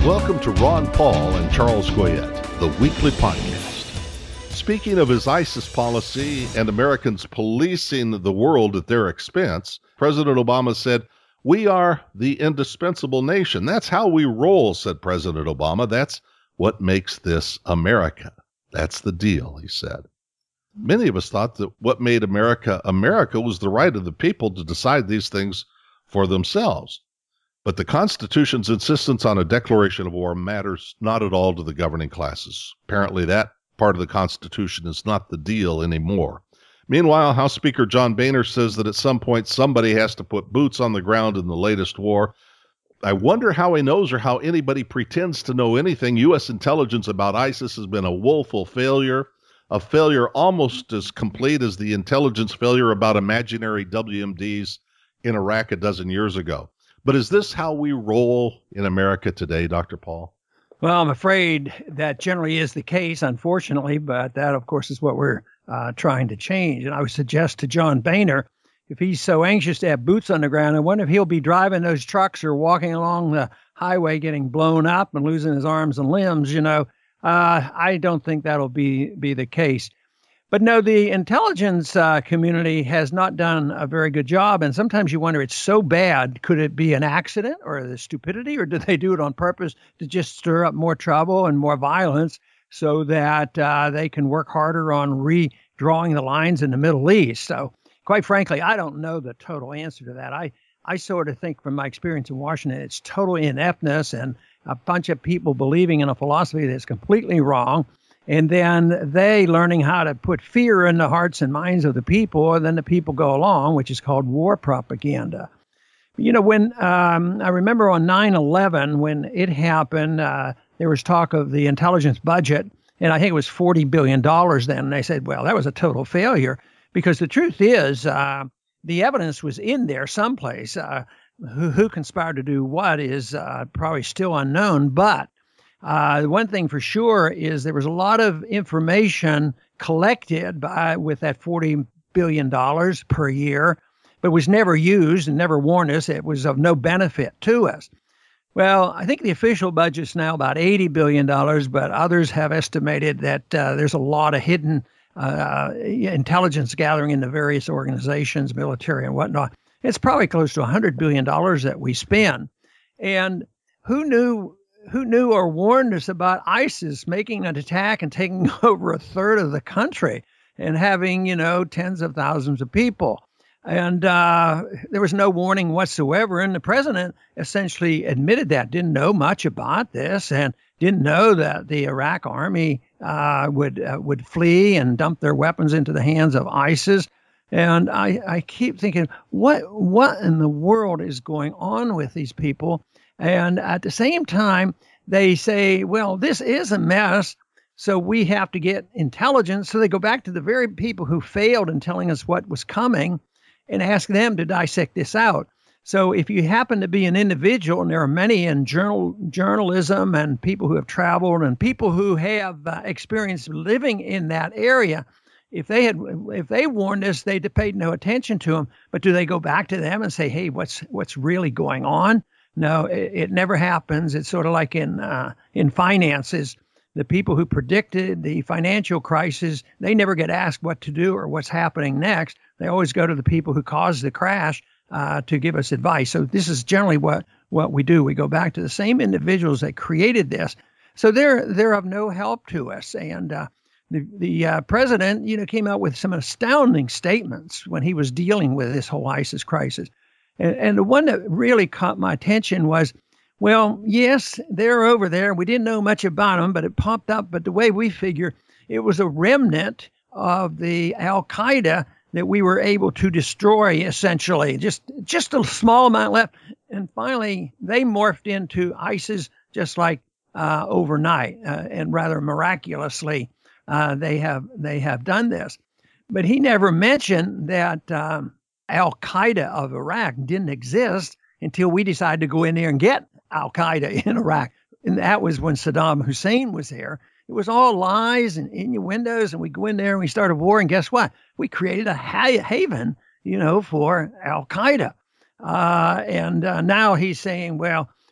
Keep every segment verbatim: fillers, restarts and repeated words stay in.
Welcome to Ron Paul and Charles Goyette, the weekly podcast. Speaking of his ISIS policy and Americans policing the world at their expense, President Obama said, "We are the indispensable nation. That's how we roll," said President Obama. "That's what makes this America. That's the deal," he said. Many of us thought that what made America America was the right of the people to decide these things for themselves. But the Constitution's insistence on a declaration of war matters not at all to the governing classes. Apparently that part of the Constitution is not the deal anymore. Meanwhile, House Speaker John Boehner says that at some point somebody has to put boots on the ground in the latest war. I wonder how he knows or how anybody pretends to know anything. U S intelligence about ISIS has been a woeful failure, a failure almost as complete as the intelligence failure about imaginary W M Ds in Iraq a dozen years ago. But is this how we roll in America today, Doctor Paul? Well, I'm afraid that generally is the case, unfortunately, but that, of course, is what we're uh, trying to change. And I would suggest to John Boehner, if he's so anxious to have boots on the ground, I wonder if he'll be driving those trucks or walking along the highway getting blown up and losing his arms and limbs, you know. Uh, I don't think that'll be, be the case. But no, the intelligence uh, community has not done a very good job. And sometimes you wonder, it's so bad. Could it be an accident or the stupidity, or did they do it on purpose to just stir up more trouble and more violence so that uh, they can work harder on redrawing the lines in the Middle East? So quite frankly, I don't know the total answer to that. I, I sort of think from my experience in Washington, it's total ineptness and a bunch of people believing in a philosophy that's completely wrong. And then they learning how to put fear in the hearts and minds of the people, and then the people go along, which is called war propaganda. You know, when um, I remember on nine eleven, when it happened, uh, there was talk of the intelligence budget, and I think it was forty billion dollars then. And they said, well, that was a total failure, because the truth is uh, the evidence was in there someplace. Uh, who, who conspired to do what is uh, probably still unknown, but Uh, one thing for sure is there was a lot of information collected by with that forty billion dollars per year, but was never used and never warned us. It was of no benefit to us. Well, I think the official budget's now about eighty billion dollars, but others have estimated that uh, there's a lot of hidden uh, intelligence gathering in the various organizations, military and whatnot. It's probably close to one hundred billion dollars that we spend. And who knew Who knew or warned us about ISIS making an attack and taking over a third of the country and having, you know, tens of thousands of people? And uh, there was no warning whatsoever. And the president essentially admitted that, didn't know much about this and didn't know that the Iraq army uh, would uh, would flee and dump their weapons into the hands of ISIS. And I, I keep thinking, what what in the world is going on with these people? And at the same time, they say, well, this is a mess, so we have to get intelligence. So they go back to the very people who failed in telling us what was coming and ask them to dissect this out. So if you happen to be an individual, and there are many in journal, journalism and people who have traveled and people who have uh, experience living in that area, if they had, if they warned us, they paid no attention to them. But do they go back to them and say, hey, what's what's really going on? No, it, it never happens. It's sort of like in uh, in finances. The people who predicted the financial crisis, they never get asked what to do or what's happening next. They always go to the people who caused the crash uh, to give us advice. So this is generally what, what we do. We go back to the same individuals that created this. So they're they're of no help to us. And uh, the the uh, president, you know, came out with some astounding statements when he was dealing with this whole ISIS crisis. And, and the one that really caught my attention was, well, yes, they're over there. We didn't know much about them, but it popped up. But the way we figure, it was a remnant of the Al-Qaeda that we were able to destroy, essentially. Just just a small amount left. And finally, they morphed into ISIS just like uh, overnight. Uh, and rather miraculously, uh, they have they have done this. But he never mentioned that um, Al-Qaeda of Iraq didn't exist until we decided to go in there and get Al-Qaeda in Iraq. And that was when Saddam Hussein was there. It was all lies and innuendos, and we go in there and we start a war, and guess what? We created a ha- haven, you know, for Al-Qaeda. Uh, and uh, now he's saying, well,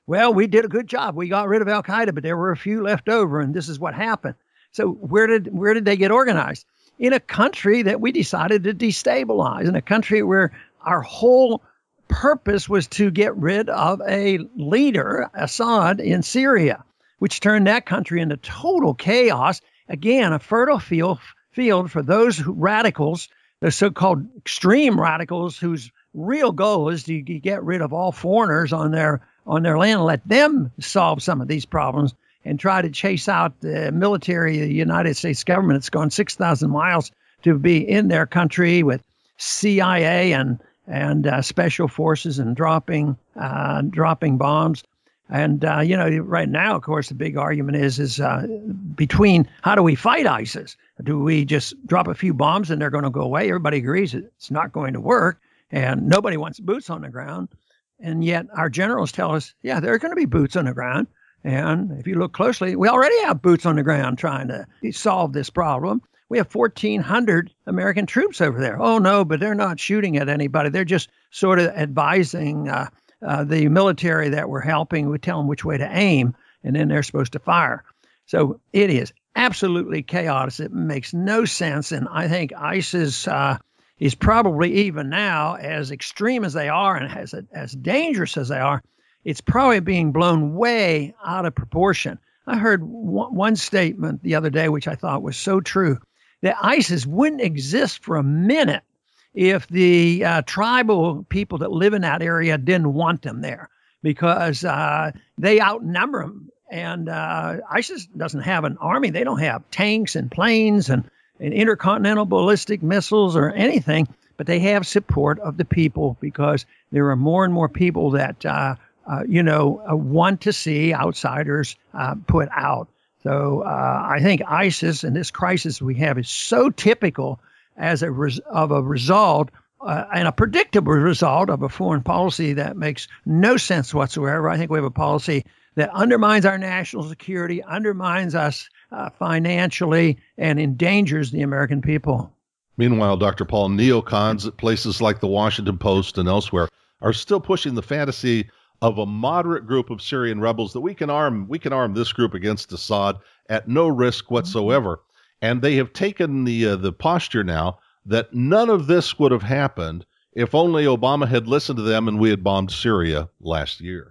well, we did a good job. We got rid of Al Qaeda, but there were a few left over, and this is what happened. So where did where did they get organized? In a country that we decided to destabilize, in a country where our whole purpose was to get rid of a leader, Assad, in Syria, which turned that country into total chaos. Again, a fertile field, field for those who, radicals, the so-called extreme radicals, whose real goal is to get rid of all foreigners on their on their land and let them solve some of these problems and try to chase out the military of the United States government. It's gone six thousand miles to be in their country with C I A and and uh, special forces and dropping uh, dropping bombs. And, uh, you know, right now, of course, the big argument is is uh, between how do we fight ISIS? Do we just drop a few bombs and they're going to go away? Everybody agrees it's not going to work, and nobody wants boots on the ground. And yet our generals tell us, yeah, there are going to be boots on the ground. And if you look closely, we already have boots on the ground trying to solve this problem. We have fourteen hundred American troops over there. Oh, no, but they're not shooting at anybody. They're just sort of advising uh, uh, the military that we're helping. We tell them which way to aim, and then they're supposed to fire. So it is absolutely chaos. It makes no sense. And I think ISIS uh, is probably, even now, as extreme as they are and as, as dangerous as they are, it's probably being blown way out of proportion. I heard one, one statement the other day, which I thought was so true, that ISIS wouldn't exist for a minute if the uh, tribal people that live in that area didn't want them there, because uh, they outnumber them. And uh, ISIS doesn't have an army. They don't have tanks and planes and, and intercontinental ballistic missiles or anything, but they have support of the people, because there are more and more people that, uh, uh, you know, uh, want to see outsiders uh, put out. So uh, I think ISIS and this crisis we have is so typical as a res- of a result uh, and a predictable result of a foreign policy that makes no sense whatsoever. I think we have a policy that undermines our national security, undermines us uh, financially, and endangers the American people. Meanwhile, Doctor Paul, neocons at places like the Washington Post and elsewhere are still pushing the fantasy of a moderate group of Syrian rebels that we can arm we can arm this group against Assad at no risk whatsoever. And they have taken the uh, the posture now that none of this would have happened if only Obama had listened to them and we had bombed Syria last year.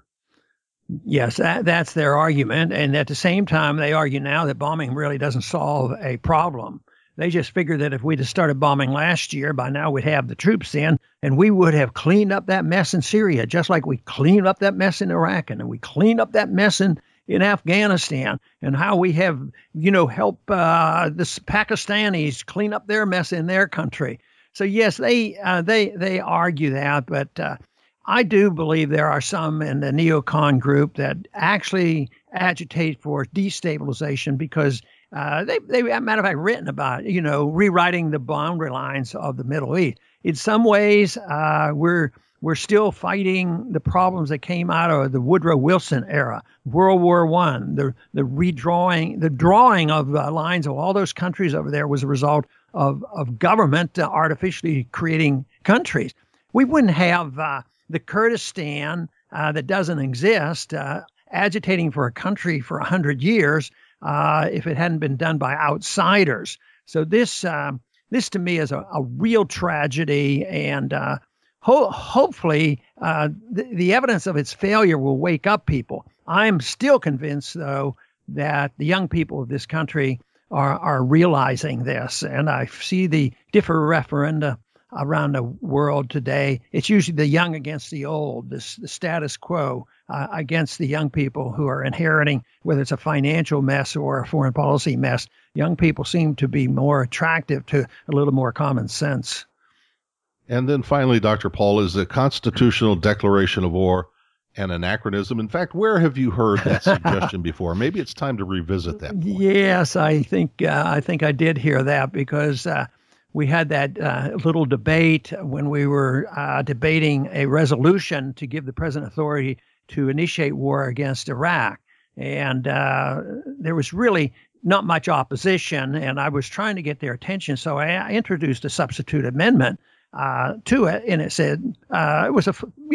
Yes, that, that's their argument. And at the same time, they argue now that bombing really doesn't solve a problem. They just figured that if we'd have started bombing last year, by now we'd have the troops in, and we would have cleaned up that mess in Syria, just like we cleaned up that mess in Iraq, and we cleaned up that mess in, in Afghanistan, and how we have, you know, helped uh, the Pakistanis clean up their mess in their country. So, yes, they uh, they they argue that, but uh, I do believe there are some in the neocon group that actually agitate for destabilization, because Uh, they, they, as a matter of fact, written about, you know, rewriting the boundary lines of the Middle East. In some ways, uh, we're we're still fighting the problems that came out of the Woodrow Wilson era, World War One. The the redrawing, the drawing of uh, lines of all those countries over there was a result of of government uh, artificially creating countries. We wouldn't have uh, the Kurdistan uh, that doesn't exist uh, agitating for a country for a hundred years. Uh, if it hadn't been done by outsiders. So this, uh, this to me is a, a real tragedy, and uh, ho- hopefully uh, the, the evidence of its failure will wake up people. I'm still convinced, though, that the young people of this country are, are realizing this, and I see the different referenda around the world today. It's usually the young against the old, this, the status quo uh, against the young people who are inheriting, whether it's a financial mess or a foreign policy mess. Young people seem to be more attractive to a little more common sense. And then finally, Doctor Paul, is the constitutional declaration of war an anachronism? In fact, where have you heard that suggestion before? Maybe it's time to revisit that point. Yes, I think uh, I think I did hear that, because uh, we had that uh, little debate when we were uh, debating a resolution to give the president authority to initiate war against Iraq. And uh, there was really not much opposition, and I was trying to get their attention. So I introduced a substitute amendment uh, to it, and it said uh, it was a, you know,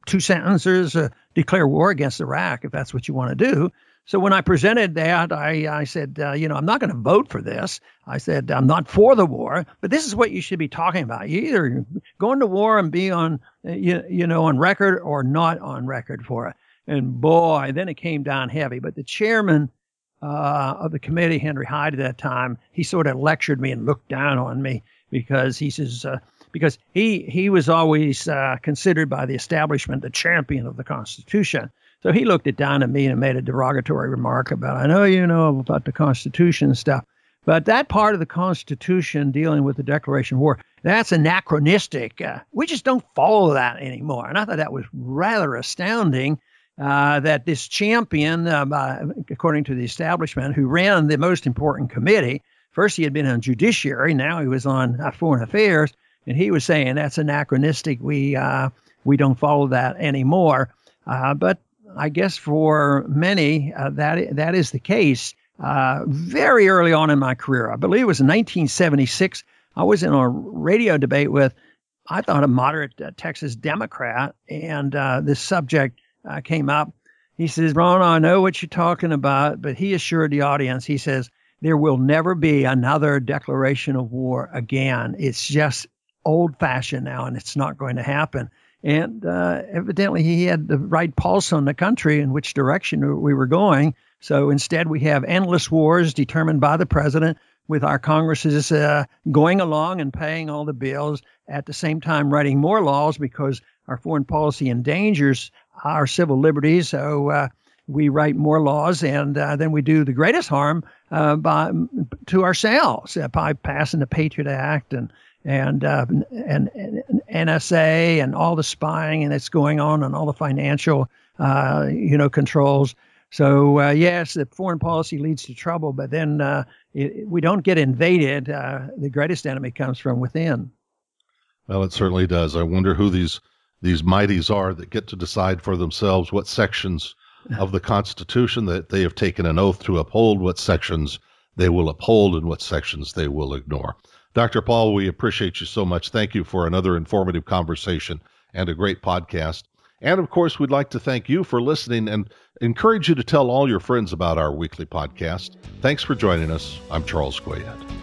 two sentences, uh, declare war against Iraq if that's what you want to do. So when I presented that, I, I said, uh, you know, I'm not going to vote for this. I said, I'm not for the war, but this is what you should be talking about. You either go into war and be on, uh, you, you know, on record or not on record for it. And boy, then it came down heavy. But the chairman uh, of the committee, Henry Hyde, at that time, he sort of lectured me and looked down on me because he says, uh, because he, he was always uh, considered by the establishment the champion of the Constitution. So he looked it down at me and made a derogatory remark about, I know you know about the Constitution and stuff, but that part of the Constitution dealing with the declaration of war, that's anachronistic. Uh, we just don't follow that anymore. And I thought that was rather astounding uh, that this champion, uh, by, according to the establishment, who ran the most important committee, first he had been on judiciary, now he was on uh, foreign affairs, and he was saying that's anachronistic. We, uh, we don't follow that anymore. Uh, but I guess for many, uh, that that is the case. Uh, very early on in my career, I believe it was in nineteen seventy-six, I was in a radio debate with, I thought, a moderate uh, Texas Democrat, and uh, this subject uh, came up. He says, Ron, I know what you're talking about, but he assured the audience, he says, there will never be another declaration of war again. It's just old-fashioned now, and it's not going to happen. And uh, evidently he had the right pulse on the country in which direction we were going. So instead we have endless wars determined by the president, with our Congresses uh, going along and paying all the bills, at the same time writing more laws because our foreign policy endangers our civil liberties. So uh, we write more laws, and uh, then we do the greatest harm uh, by, to ourselves uh, by passing the Patriot Act and and, uh, and and N S A and all the spying and that's going on and all the financial, uh, you know, controls. So, uh, yes, the foreign policy leads to trouble, but then uh, it, we don't get invaded. Uh, the greatest enemy comes from within. Well, it certainly does. I wonder who these these mighties are that get to decide for themselves what sections of the Constitution that they have taken an oath to uphold, what sections they will uphold, and what sections they will ignore. Doctor Paul, we appreciate you so much. Thank you for another informative conversation and a great podcast. And, of course, we'd like to thank you for listening and encourage you to tell all your friends about our weekly podcast. Thanks for joining us. I'm Charles Scoyette.